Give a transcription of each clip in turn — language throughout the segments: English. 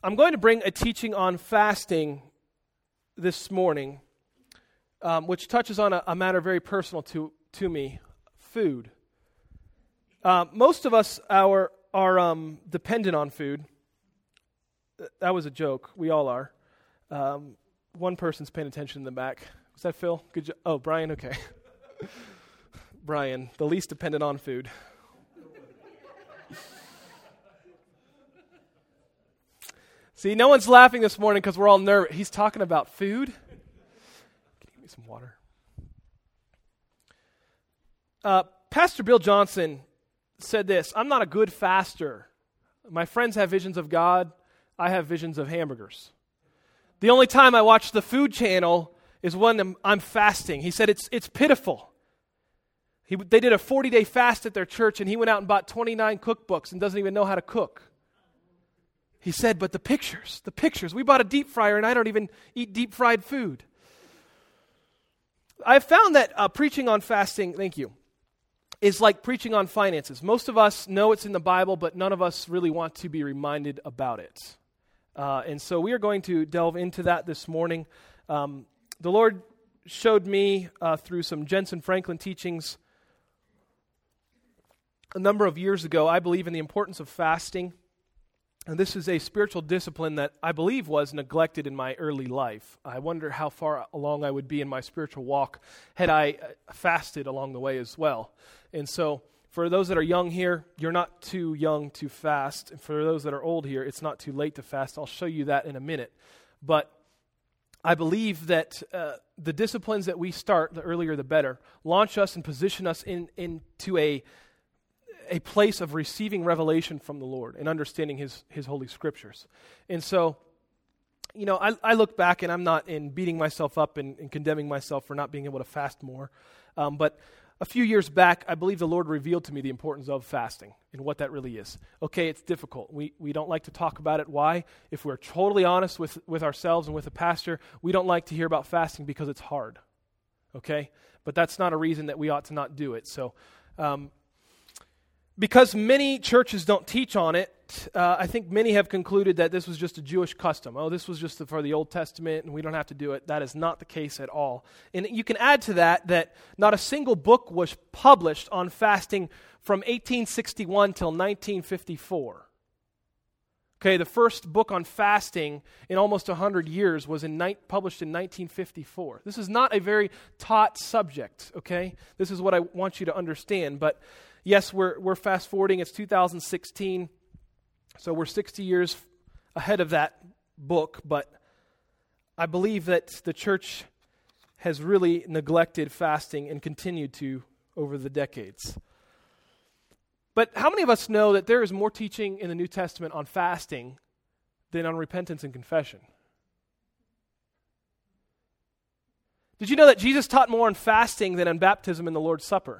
I'm going to bring a teaching on fasting this morning, which touches on a matter very personal to me, food. Most of us are dependent on food. That was a joke. We all are. One person's paying attention in the back. Was that Phil? Good job. Oh, Brian? Okay. Brian, the least dependent on food. See, no one's laughing this morning because we're all nervous. He's talking about food. Can you give me some water? Pastor Bill Johnson said this: I'm not a good faster. My friends have visions of God. I have visions of hamburgers. The only time I watch the Food Channel is when I'm fasting. He said it's pitiful. They did a 40-day fast at their church, and he went out and bought 29 cookbooks and doesn't even know how to cook. He said, but the pictures. We bought a deep fryer, and I don't even eat deep-fried food. I've found that preaching on fasting, thank you, is like preaching on finances. Most of us know it's in the Bible, but none of us really want to be reminded about it. And so we are going to delve into that this morning. The Lord showed me through some Jensen Franklin teachings a number of years ago. I believe in the importance of fasting. And this is a spiritual discipline that I believe was neglected in my early life. I wonder how far along I would be in my spiritual walk had I fasted along the way as well. And so for those that are young here, you're not too young to fast. And for those that are old here, it's not too late to fast. I'll show you that in a minute. But I believe that the disciplines that we start, the earlier the better, launch us and position us into a place of receiving revelation from the Lord and understanding His Holy Scriptures. And so, you know, I look back, and I'm not in beating myself up and condemning myself for not being able to fast more. But a few years back, I believe the Lord revealed to me the importance of fasting and what that really is. Okay, it's difficult. We don't like to talk about it. Why? If we're totally honest with ourselves and with the pastor, we don't like to hear about fasting because it's hard. Okay? But that's not a reason that we ought to not do it. So, because many churches don't teach on it, I think many have concluded that this was just a Jewish custom. Oh, this was just for the Old Testament, and we don't have to do it. That is not the case at all. And you can add to that not a single book was published on fasting from 1861 till 1954. Okay, the first book on fasting in almost 100 years was published in 1954. This is not a very taught subject, okay? This is what I want you to understand, but yes, we're fast forwarding. It's 2016, so we're 60 years ahead of that book, but I believe that the church has really neglected fasting and continued to over the decades. But how many of us know that there is more teaching in the New Testament on fasting than on repentance and confession? Did you know that Jesus taught more on fasting than on baptism and the Lord's Supper?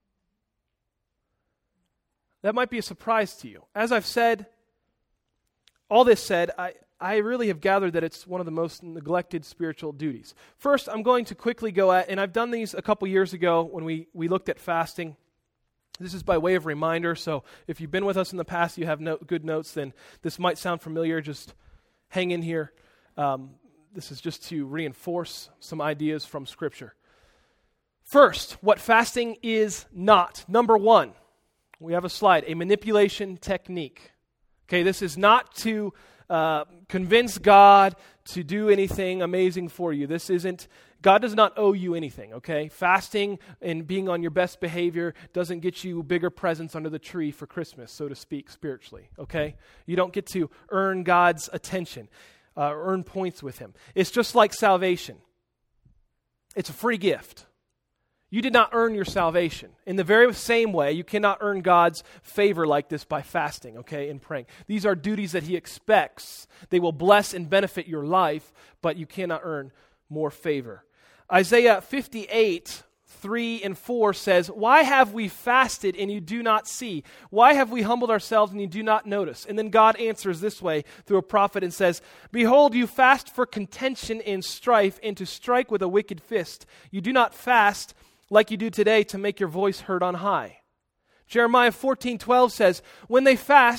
That might be a surprise to you. As I've said, all this said, I really have gathered that it's one of the most neglected spiritual duties. First, I'm going to quickly go at, and I've done these a couple years ago when we looked at fasting. This is by way of reminder, so if you've been with us in the past, you have good notes, then this might sound familiar. Just hang in here. This is just to reinforce some ideas from Scripture. First, what fasting is not. Number one. We have a slide, a manipulation technique. Okay, this is not to convince God to do anything amazing for you. God does not owe you anything, okay? Fasting and being on your best behavior doesn't get you bigger presents under the tree for Christmas, so to speak, spiritually, okay? You don't get to earn God's attention, earn points with Him. It's just like salvation. It's a free gift. You did not earn your salvation. In the very same way, you cannot earn God's favor like this by fasting, okay, and praying. These are duties that He expects. They will bless and benefit your life, but you cannot earn more favor. Isaiah 58, 3 and 4 says, "Why have we fasted and you do not see? Why have we humbled ourselves and you do not notice?" And then God answers this way through a prophet and says, "Behold, you fast for contention and strife and to strike with a wicked fist. You do not fast like you do today to make your voice heard on high." Jeremiah 14:12 says, "When they fast,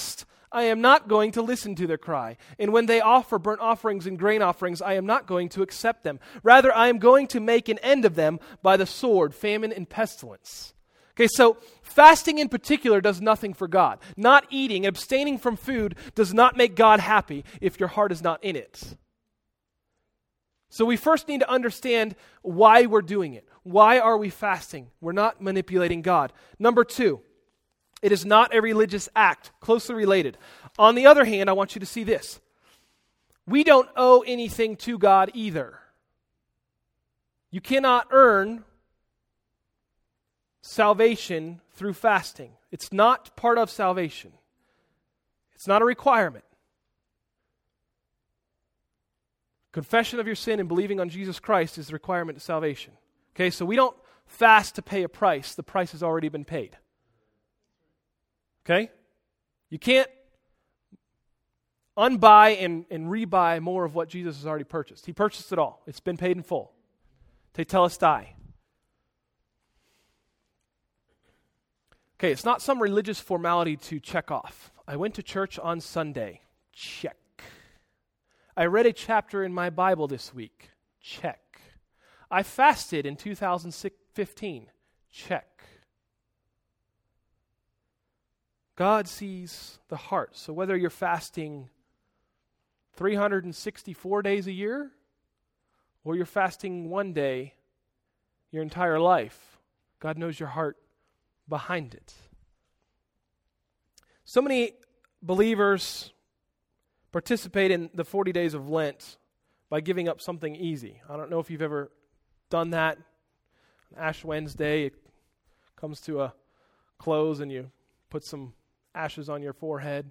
I am not going to listen to their cry. And when they offer burnt offerings and grain offerings, I am not going to accept them. Rather, I am going to make an end of them by the sword, famine, and pestilence. Okay, so fasting in particular does nothing for God. Not eating, abstaining from food does not make God happy if your heart is not in it. So we first need to understand why we're doing it. Why are we fasting? We're not manipulating God. Number 2, it is not a religious act, closely related. On the other hand, I want you to see this. We don't owe anything to God either. You cannot earn salvation through fasting. It's not part of salvation. It's not a requirement. Confession of your sin and believing on Jesus Christ is the requirement of salvation. Okay, so we don't fast to pay a price. The price has already been paid. Okay? You can't unbuy and rebuy more of what Jesus has already purchased. He purchased it all. It's been paid in full. Tetelestai. Okay, it's not some religious formality to check off. I went to church on Sunday. Check. I read a chapter in my Bible this week. Check. I fasted in 2015. Check. God sees the heart. So whether you're fasting 364 days a year or you're fasting one day your entire life, God knows your heart behind it. So many believers participate in the 40 days of Lent by giving up something easy. I don't know if you've ever done that. On Ash Wednesday, it comes to a close and you put some ashes on your forehead.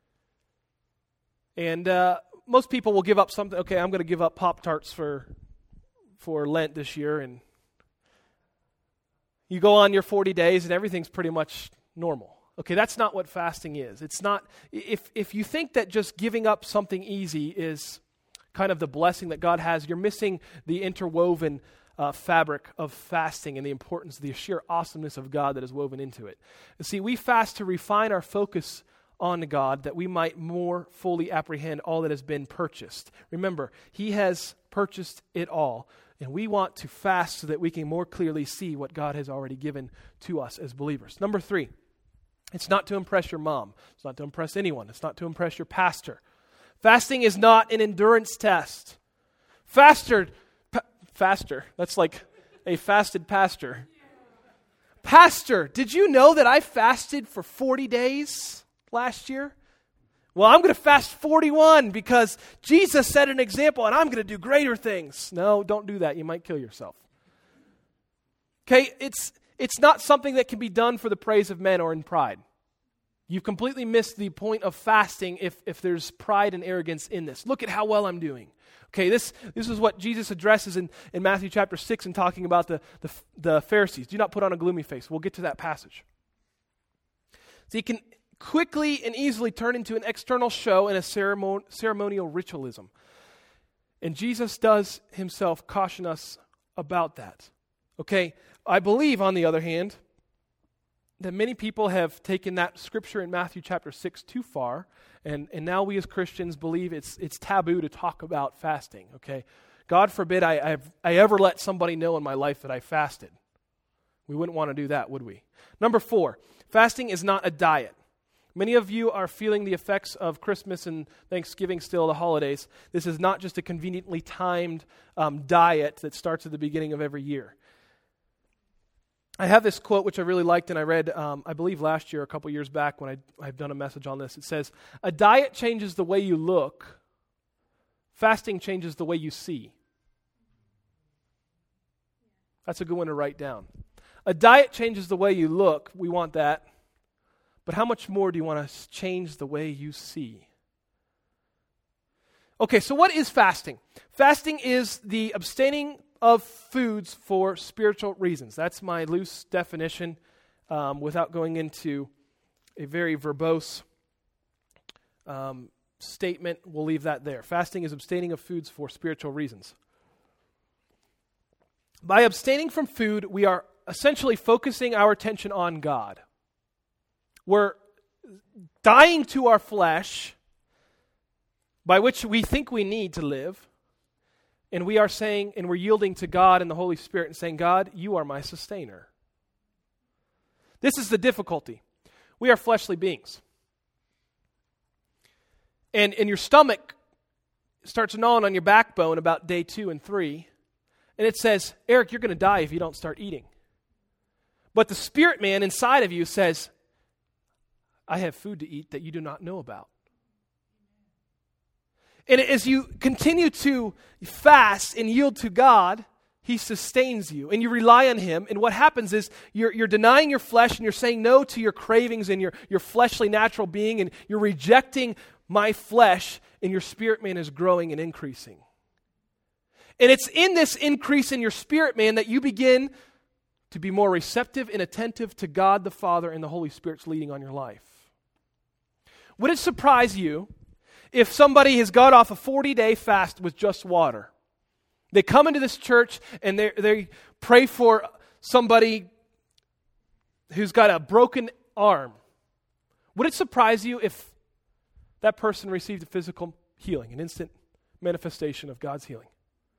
And most people will give up something. Okay, I'm going to give up Pop-Tarts for Lent this year. And you go on your 40 days and everything's pretty much normal. Okay, that's not what fasting is. It's not, if you think that just giving up something easy is kind of the blessing that God has, you're missing the interwoven fabric of fasting and the importance, the sheer awesomeness of God that is woven into it. You see, we fast to refine our focus on God that we might more fully apprehend all that has been purchased. Remember, He has purchased it all, and we want to fast so that we can more clearly see what God has already given to us as believers. Number 3. It's not to impress your mom. It's not to impress anyone. It's not to impress your pastor. Fasting is not an endurance test. Faster, that's like a fasted pastor. Pastor, did you know that I fasted for 40 days last year? Well, I'm going to fast 41 because Jesus set an example and I'm going to do greater things. No, don't do that. You might kill yourself. Okay, it's not something that can be done for the praise of men or in pride. You've completely missed the point of fasting if there's pride and arrogance in this. Look at how well I'm doing. Okay, this is what Jesus addresses in Matthew chapter 6 in talking about the Pharisees. Do not put on a gloomy face. We'll get to that passage. So you can quickly and easily turn into an external show and a ceremonial ritualism. And Jesus does himself caution us about that. Okay, I believe, on the other hand, that many people have taken that scripture in Matthew chapter 6 too far, and now we as Christians believe it's taboo to talk about fasting, okay? God forbid I ever let somebody know in my life that I fasted. We wouldn't want to do that, would we? Number 4, fasting is not a diet. Many of you are feeling the effects of Christmas and Thanksgiving still, the holidays. This is not just a conveniently timed diet that starts at the beginning of every year. I have this quote which I really liked and I read, I believe last year, a couple years back when I've done a message on this. It says, a diet changes the way you look. Fasting changes the way you see. That's a good one to write down. A diet changes the way you look. We want that. But how much more do you want to change the way you see? Okay, so what is fasting? Fasting is the abstaining of foods for spiritual reasons. That's my loose definition without going into a very verbose statement. We'll leave that there. Fasting is abstaining of foods for spiritual reasons. By abstaining from food, we are essentially focusing our attention on God. We're dying to our flesh, by which we think we need to live, and we are saying, and we're yielding to God and the Holy Spirit and saying, God, you are my sustainer. This is the difficulty. We are fleshly beings. And your stomach starts gnawing on your backbone about day 2 and 3, and it says, Eric, you're going to die if you don't start eating. But the spirit man inside of you says, I have food to eat that you do not know about. And as you continue to fast and yield to God, He sustains you, and you rely on Him. And what happens is you're denying your flesh, and you're saying no to your cravings and your fleshly natural being, and you're rejecting my flesh, and your spirit man is growing and increasing. And it's in this increase in your spirit man that you begin to be more receptive and attentive to God the Father and the Holy Spirit's leading on your life. Would it surprise you if somebody has got off a 40-day fast with just water? They come into this church and they pray for somebody who's got a broken arm. Would it surprise you if that person received a physical healing, an instant manifestation of God's healing?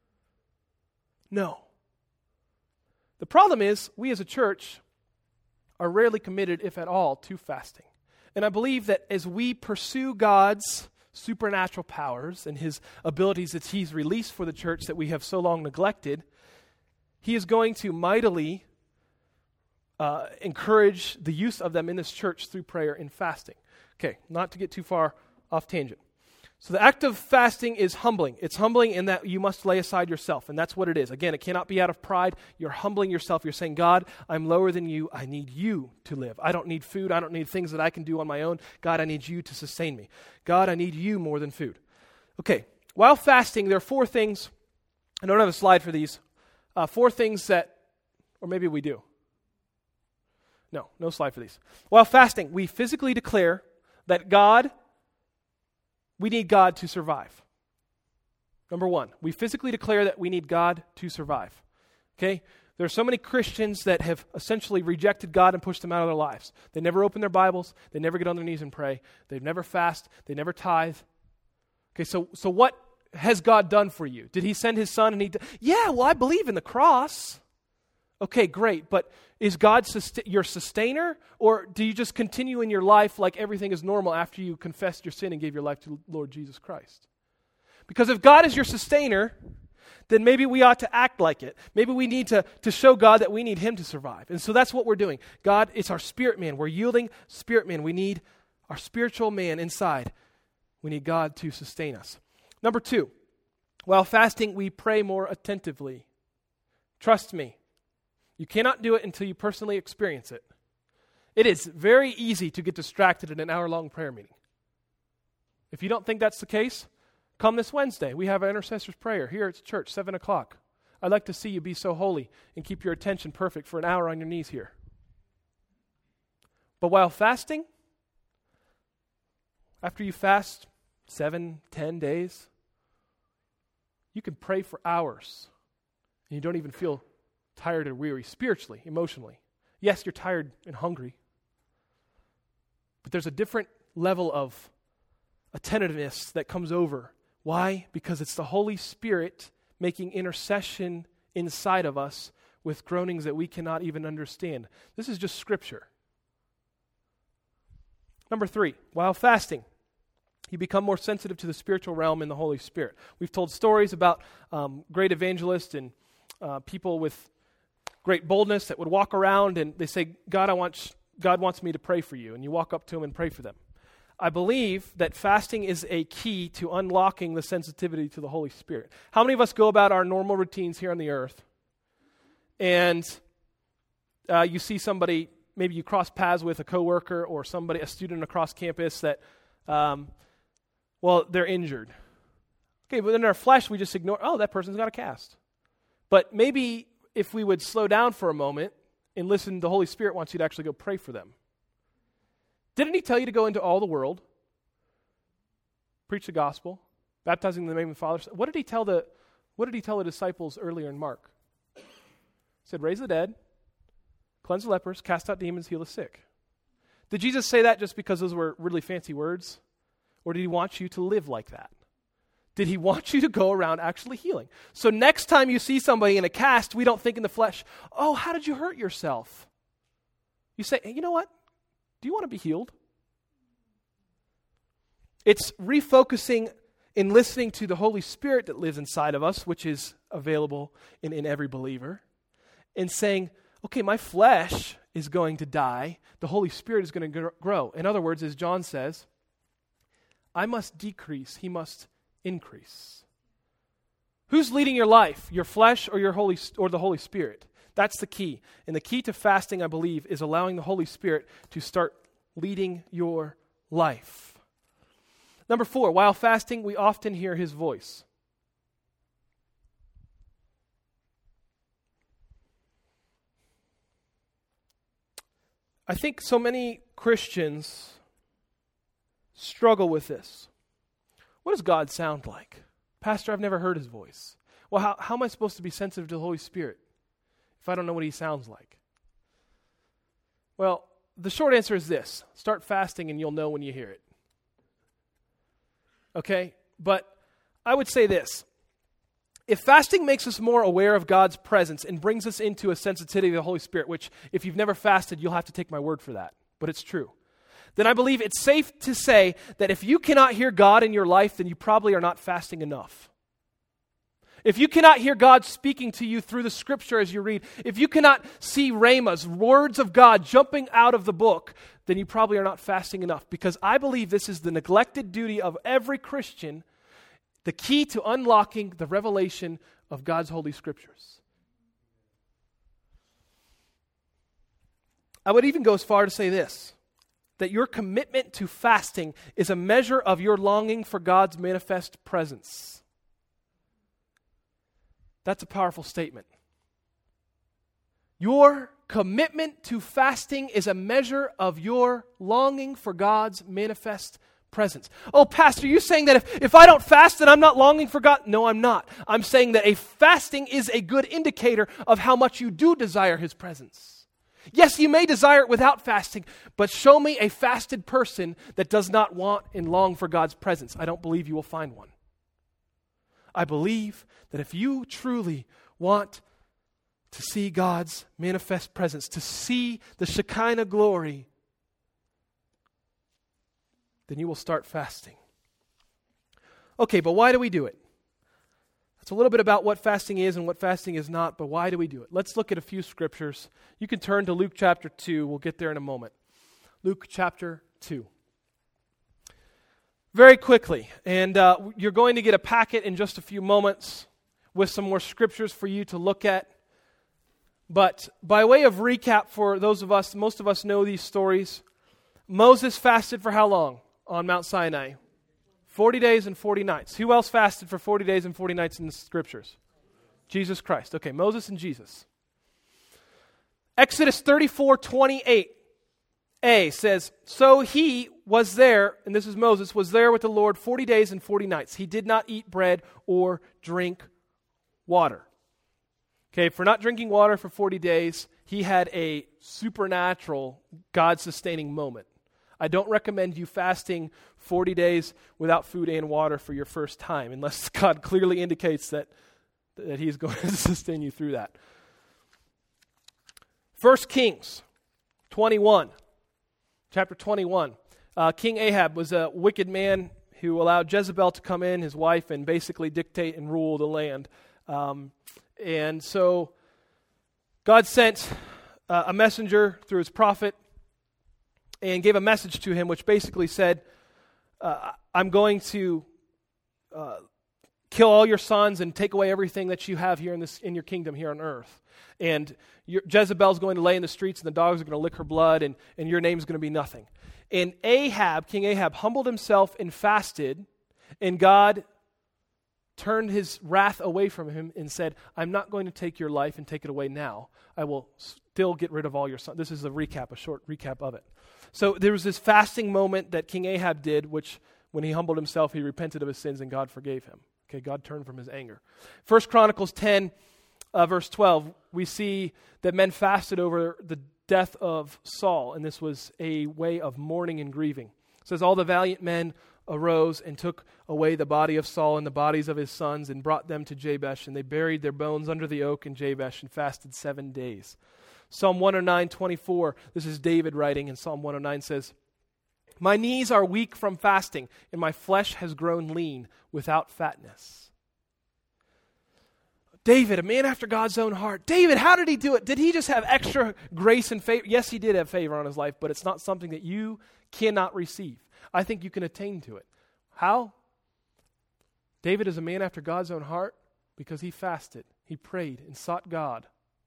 No. The problem is, we as a church are rarely committed, if at all, to fasting. And I believe that as we pursue God's supernatural powers and His abilities that He's released for the church that we have so long neglected, He is going to mightily encourage the use of them in this church through prayer and fasting. Okay, not to get too far off tangent. So the act of fasting is humbling. It's humbling in that you must lay aside yourself, and that's what it is. Again, it cannot be out of pride. You're humbling yourself. You're saying, God, I'm lower than you. I need you to live. I don't need food. I don't need things that I can do on my own. God, I need you to sustain me. God, I need you more than food. Okay, while fasting, there are 4 things. I don't have a slide for these. 4 things that, or maybe we do. No slide for these. While fasting, we physically declare that we need God to survive. Number 1, we physically declare that we need God to survive. Okay? There are so many Christians that have essentially rejected God and pushed Him out of their lives. They never open their Bibles. They never get on their knees and pray. They never fast. They never tithe. Okay, so what has God done for you? Did He send His Son and yeah, well, I believe in the cross. Okay, great, but is God your sustainer, or do you just continue in your life like everything is normal after you confessed your sin and gave your life to Lord Jesus Christ? Because if God is your sustainer, then maybe we ought to act like it. Maybe we need to show God that we need Him to survive. And so that's what we're doing. God, it's our spirit man. We're yielding spirit man. We need our spiritual man inside. We need God to sustain us. Number 2, while fasting, we pray more attentively. Trust me. You cannot do it until you personally experience it. It is very easy to get distracted in an hour-long prayer meeting. If you don't think that's the case, come this Wednesday. We have our intercessor's prayer here at church, 7 o'clock. I'd like to see you be so holy and keep your attention perfect for an hour on your knees here. But while fasting, after you fast 7, 10 days, you can pray for hours and you don't even feel tired or weary spiritually, emotionally. Yes, you're tired and hungry, but there's a different level of attentiveness that comes over. Why? Because it's the Holy Spirit making intercession inside of us with groanings that we cannot even understand. This is just Scripture. Number 3, while fasting, you become more sensitive to the spiritual realm in the Holy Spirit. We've told stories about great evangelists and people with great boldness that would walk around and they say, God wants me to pray for you. And you walk up to Him and pray for them. I believe that fasting is a key to unlocking the sensitivity to the Holy Spirit. How many of us go about our normal routines here on the earth and you see somebody, maybe you cross paths with a coworker or a student across campus that, they're injured. Okay, but in our flesh we just ignore, that person's got a cast. But maybe if we would slow down for a moment and listen, the Holy Spirit wants you to actually go pray for them. Didn't He tell you to go into all the world, preach the gospel, baptizing in the name of the Father? What did He tell the disciples earlier in Mark? He said, raise the dead, cleanse the lepers, cast out demons, heal the sick. Did Jesus say that just because those were really fancy words? Or did he want you to live like that? Did he want you to go around actually healing? So next time you see somebody in a cast, we don't think in the flesh, oh, how did you hurt yourself? You say, hey, you know what? Do you want to be healed? It's refocusing in listening to the Holy Spirit that lives inside of us, which is available in every believer, and saying, okay, my flesh is going to die. The Holy Spirit is going to grow. In other words, as John says, I must decrease, he must increase. Who's leading your life? Your flesh or the Holy Spirit? That's the key. And the key to fasting, I believe, is allowing the Holy Spirit to start leading your life. Number 4, while fasting, we often hear his voice. I think so many Christians struggle with this. What does God sound like? Pastor, I've never heard his voice. Well, how am I supposed to be sensitive to the Holy Spirit if I don't know what he sounds like? Well, the short answer is this. Start fasting and you'll know when you hear it. Okay? But I would say this. If fasting makes us more aware of God's presence and brings us into a sensitivity to the Holy Spirit, which if you've never fasted, you'll have to take my word for that, but it's true, then I believe it's safe to say that if you cannot hear God in your life, then you probably are not fasting enough. If you cannot hear God speaking to you through the Scripture as you read, if you cannot see rhemas, words of God jumping out of the book, then you probably are not fasting enough, because I believe this is the neglected duty of every Christian, the key to unlocking the revelation of God's Holy Scriptures. I would even go as far to say this, that your commitment to fasting is a measure of your longing for God's manifest presence. That's a powerful statement. Your commitment to fasting is a measure of your longing for God's manifest presence. Oh, Pastor, you're saying that if I don't fast, then I'm not longing for God? No, I'm not. I'm saying that a fasting is a good indicator of how much you do desire his presence. Yes, you may desire it without fasting, but show me a fasted person that does not want and long for God's presence. I don't believe you will find one. I believe that if you truly want to see God's manifest presence, to see the Shekinah glory, then you will start fasting. Okay, but why do we do it? That's a little bit about what fasting is and what fasting is not, but why do we do it? Let's look at a few scriptures. You can turn to Luke chapter 2. We'll get there in a moment. Luke chapter 2. Very quickly, and you're going to get a packet in just a few moments with some more scriptures for you to look at. But by way of recap for those of us, most of us know these stories. Moses fasted for how long on Mount Sinai? 40 days and 40 nights. Who else fasted for 40 days and 40 nights in the scriptures? Jesus Christ. Okay, Moses and Jesus. Exodus 34:28a says, so he was there, and this is Moses, was there with the Lord 40 days and 40 nights. He did not eat bread or drink water. Okay, for not drinking water for 40 days, he had a supernatural, God-sustaining moment. I don't recommend you fasting 40 days without food and water for your first time, unless God clearly indicates that he's going to sustain you through that. 1 Kings 21, chapter 21. King Ahab was a wicked man who allowed Jezebel to come in, his wife, and basically dictate and rule the land. And so God sent a messenger through his prophet and gave a message to him which basically said, I'm going to kill all your sons and take away everything that you have here in your kingdom here on earth. And Jezebel's going to lay in the streets and the dogs are going to lick her blood and your name's going to be nothing. And King Ahab humbled himself and fasted, and God turned his wrath away from him and said, I'm not going to take your life and take it away now. I will still get rid of all your sons. This is a short recap of it. So there was this fasting moment that King Ahab did, which when he humbled himself, he repented of his sins and God forgave him. Okay, God turned from his anger. 1 Chronicles 10, verse 12, we see that men fasted over the death of Saul, and this was a way of mourning and grieving. It says, all the valiant men arose and took away the body of Saul and the bodies of his sons and brought them to Jabesh, and they buried their bones under the oak in Jabesh and fasted 7 days. Psalm 109:24, this is David writing, and Psalm 109 says, my knees are weak from fasting, and my flesh has grown lean without fatness. David, a man after God's own heart. David, how did he do it? Did he just have extra grace and favor? Yes, he did have favor on his life, but it's not something that you cannot receive. I think you can attain to it. How? David is a man after God's own heart because he fasted, he prayed, and sought God.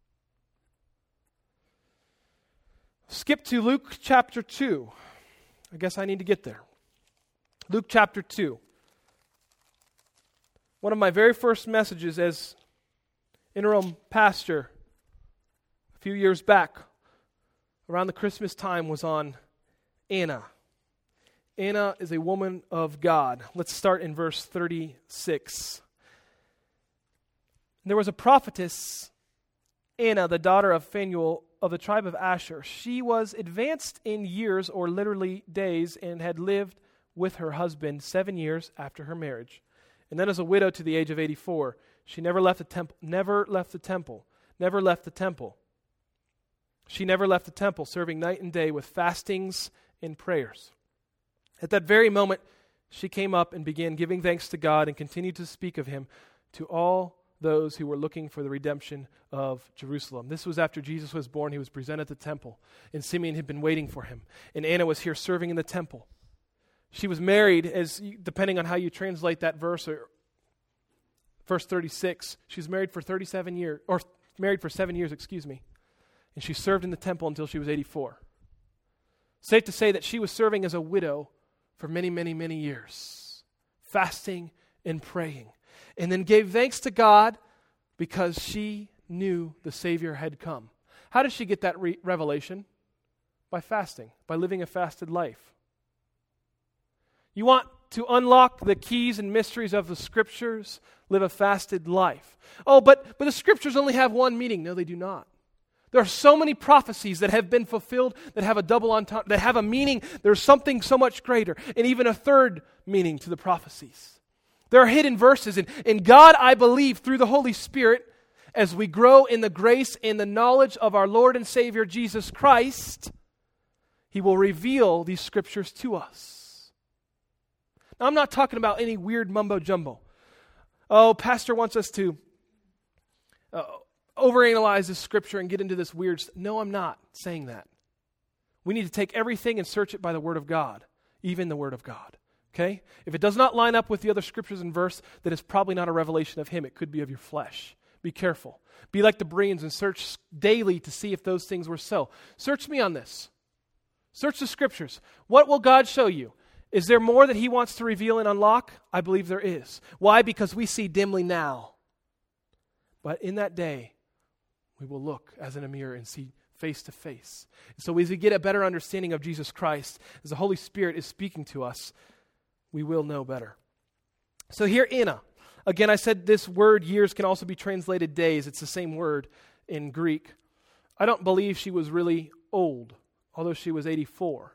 Skip to Luke chapter 2. I guess I need to get there. Luke chapter 2. One of my very first messages as interim pastor a few years back, around the Christmas time, was on Anna. Anna is a woman of God. Let's start in verse 36. There was a prophetess, Anna, the daughter of Phanuel, of the tribe of Asher. She was advanced in years, or literally days, and had lived with her husband 7 years after her marriage. And then as a widow to the age of 84, she never left the temple, She never left the temple, serving night and day with fastings and prayers. At that very moment, she came up and began giving thanks to God and continued to speak of him to all those who were looking for the redemption of Jerusalem. This was after Jesus was born. He was presented at the temple, and Simeon had been waiting for him. And Anna was here serving in the temple. She was married, as depending on how you translate that verse, or verse 36, she was married for 7 years, and she served in the temple until she was 84. Safe to say that she was serving as a widow for many, many, many years, fasting and praying. And then gave thanks to God because she knew the Savior had come. How did she get that revelation? By fasting, by living a fasted life. You want to unlock the keys and mysteries of the Scriptures? Live a fasted life. Oh, but the Scriptures only have one meaning. No, they do not. There are so many prophecies that have been fulfilled that have a double entendre, that have a meaning. There's something so much greater, and even a third meaning to the prophecies. There are hidden verses, and God, I believe, through the Holy Spirit, as we grow in the grace and the knowledge of our Lord and Savior Jesus Christ, He will reveal these Scriptures to us. Now, I'm not talking about any weird mumbo-jumbo. Oh, pastor wants us to overanalyze this Scripture and get into this weird stuff. No, I'm not saying that. We need to take everything and search it by the Word of God, even the Word of God. Okay? If it does not line up with the other scriptures and verse, then it's probably not a revelation of Him. It could be of your flesh. Be careful. Be like the Bereans and search daily to see if those things were so. Search me on this. Search the Scriptures. What will God show you? Is there more that He wants to reveal and unlock? I believe there is. Why? Because we see dimly now. But in that day, we will look as in a mirror and see face to face. So as we get a better understanding of Jesus Christ, as the Holy Spirit is speaking to us, we will know better. So here, Anna. Again, I said this word years can also be translated days. It's the same word in Greek. I don't believe she was really old, although she was 84.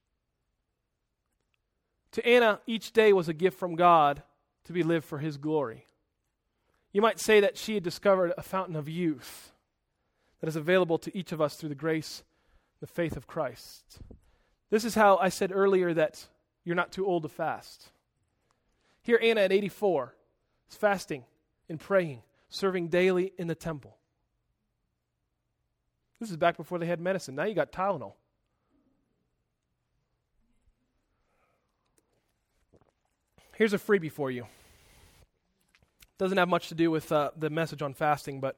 To Anna, each day was a gift from God to be lived for His glory. You might say that she had discovered a fountain of youth that is available to each of us through the grace, the faith of Christ. This is how I said earlier that you're not too old to fast. Here, Anna at 84 is fasting and praying, serving daily in the temple. This is back before they had medicine. Now you got Tylenol. Here's a freebie for you. Doesn't have much to do with the message on fasting, but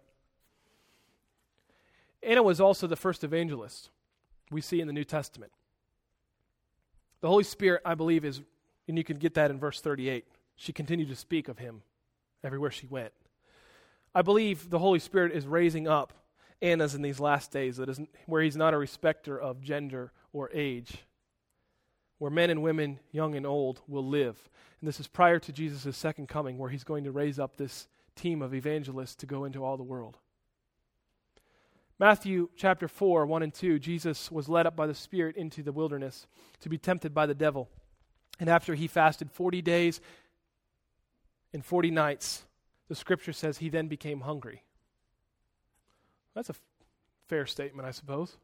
Anna was also the first evangelist we see in the New Testament. The Holy Spirit, I believe, is, and you can get that in verse 38, she continued to speak of Him everywhere she went. I believe the Holy Spirit is raising up Annas in these last days, where He's not a respecter of gender or age, where men and women, young and old, will live. And this is prior to Jesus' second coming, where He's going to raise up this team of evangelists to go into all the world. Matthew chapter 4, 1 and 2, Jesus was led up by the Spirit into the wilderness to be tempted by the devil. And after he fasted 40 days and 40 nights, the scripture says he then became hungry. That's a fair statement, I suppose.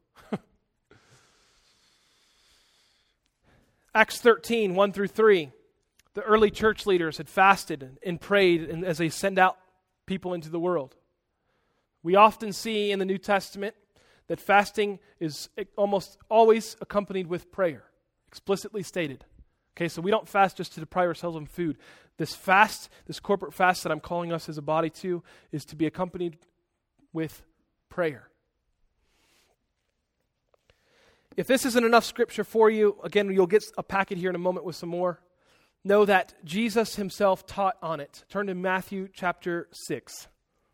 Acts 13, 1 through 3. The early church leaders had fasted and prayed as they send out people into the world. We often see in the New Testament that fasting is almost always accompanied with prayer, explicitly stated. Okay, so we don't fast just to deprive ourselves of food. This fast, this corporate fast that I'm calling us as a body to, is to be accompanied with prayer. If this isn't enough scripture for you, again, you'll get a packet here in a moment with some more. Know that Jesus himself taught on it. Turn to Matthew chapter 6.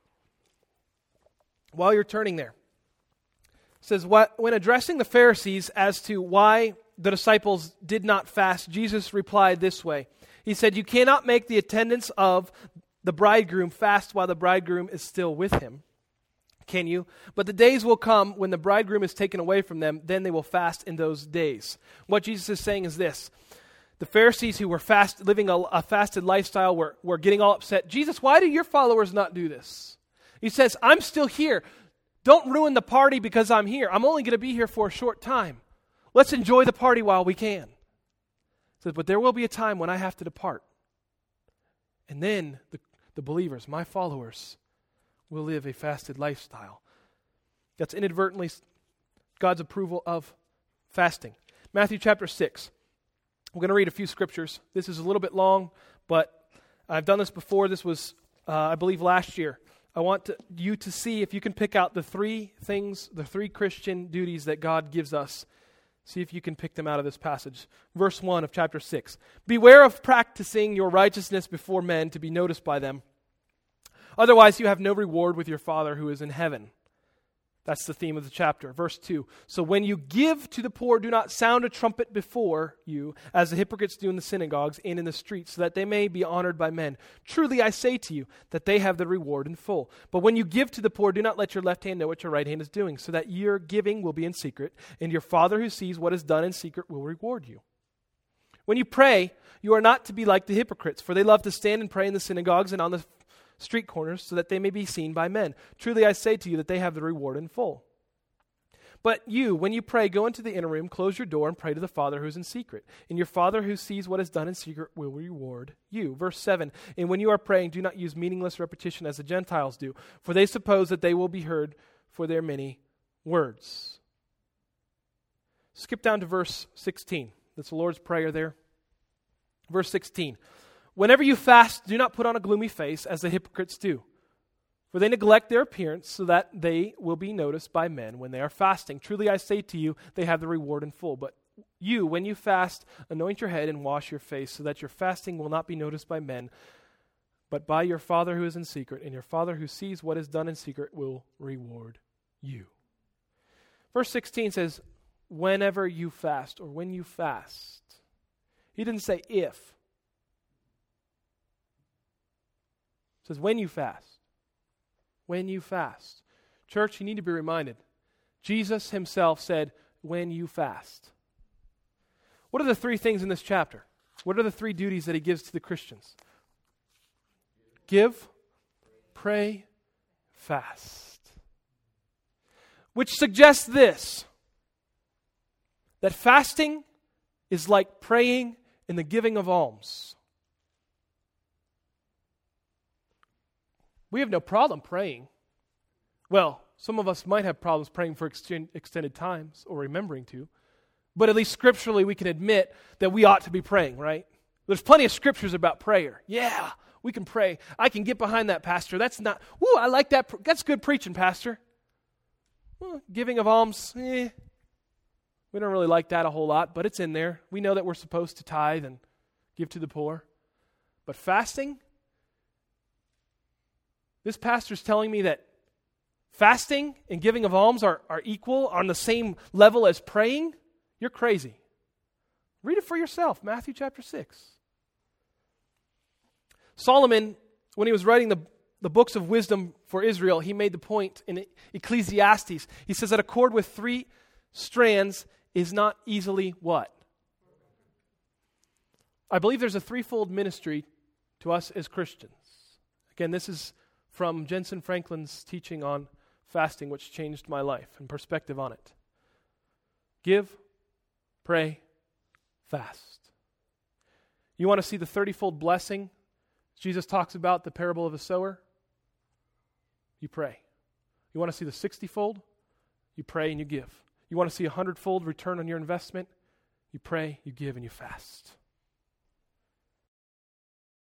While you're turning there, it says, when addressing the Pharisees as to why the disciples did not fast, Jesus replied this way. He said, "You cannot make the attendants of the bridegroom fast while the bridegroom is still with him, can you? But the days will come when the bridegroom is taken away from them, then they will fast in those days." What Jesus is saying is this. The Pharisees who were living a fasted lifestyle were getting all upset. Jesus, why do your followers not do this? He says, I'm still here. Don't ruin the party because I'm here. I'm only going to be here for a short time. Let's enjoy the party while we can. He says, but there will be a time when I have to depart. And then the believers, my followers, will live a fasted lifestyle. That's inadvertently God's approval of fasting. Matthew chapter 6. We're going to read a few scriptures. This is a little bit long, but I've done this before. This was, I believe, last year. I want you to see if you can pick out the three things, the three Christian duties that God gives us. See if you can pick them out of this passage. Verse 1 of chapter 6. Beware of practicing your righteousness before men to be noticed by them. Otherwise you have no reward with your Father who is in heaven. That's the theme of the chapter. Verse 2. So when you give to the poor, do not sound a trumpet before you, as the hypocrites do in the synagogues and in the streets, so that they may be honored by men. Truly I say to you, that they have the reward in full. But when you give to the poor, do not let your left hand know what your right hand is doing, so that your giving will be in secret, and your Father who sees what is done in secret will reward you. When you pray, you are not to be like the hypocrites, for they love to stand and pray in the synagogues and on the street corners, so that they may be seen by men. Truly I say to you that they have the reward in full. But you, when you pray, go into the inner room, close your door, and pray to the Father who is in secret. And your Father who sees what is done in secret will reward you. Verse 7, and when you are praying, do not use meaningless repetition as the Gentiles do, for they suppose that they will be heard for their many words. Skip down to verse 16. That's the Lord's Prayer there. Verse 16. Whenever you fast, do not put on a gloomy face as the hypocrites do, for they neglect their appearance so that they will be noticed by men when they are fasting. Truly I say to you, they have the reward in full. But you, when you fast, anoint your head and wash your face, so that your fasting will not be noticed by men, but by your Father who is in secret, and your Father who sees what is done in secret will reward you. Verse 16 says, whenever you fast, or when you fast. He didn't say if. It says when you fast. When you fast. Church, you need to be reminded. Jesus himself said, when you fast. What are the three things in this chapter? What are the three duties that he gives to the Christians? Give, pray, fast. Which suggests this, that fasting is like praying and the giving of alms. We have no problem praying. Well, some of us might have problems praying for extended times or remembering to, but at least scripturally we can admit that we ought to be praying, right? There's plenty of scriptures about prayer. Yeah, we can pray. I can get behind that, Pastor. That's not, I like that. That's good preaching, Pastor. Well, giving of alms, we don't really like that a whole lot, but it's in there. We know that we're supposed to tithe and give to the poor. But fasting? This pastor's telling me that fasting and giving of alms are equal, on the same level as praying? You're crazy. Read it for yourself, Matthew chapter 6. Solomon, when he was writing the books of wisdom for Israel, he made the point in Ecclesiastes. He says that a cord with 3 strands is not easily what? I believe there's a threefold ministry to us as Christians. Again, this is from Jensen Franklin's teaching on fasting, which changed my life and perspective on it. Give, pray, fast. You want to see the 30-fold blessing Jesus talks about, the parable of the sower? You pray. You want to see the 60-fold? You pray and you give. You want to see a 100-fold return on your investment? You pray, you give, and you fast.